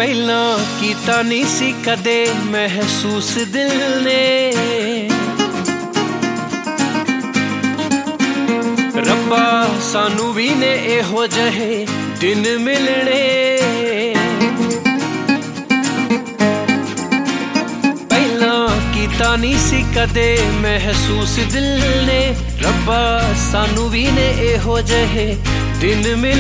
ਪਹਿਲਾਂ ਕੀਤਾ ਨਹੀਂ ਸੀ ਕਦੇ ਮਹਿਸੂਸ ਦਿਲ ਨੇ। ਰੱਬਾ ਸਾਨੂੰ ਵੀ ਨੇ ਇਹੋ ਜਿਹੇ ਦਿਨ ਮਿਲਣੇ। ਪਹਿਲਾਂ ਕੀਤਾ ਨਹੀਂ ਸੀ ਕਦੇ ਮਹਿਸੂਸ ਦਿਲ ਨੇ। ਰੱਬਾ ਸਾਨੂੰ ਵੀ ਨੇ ਇਹੋ ਜਿਹੇ ਦਿਨ ਮਿਲਣੇ।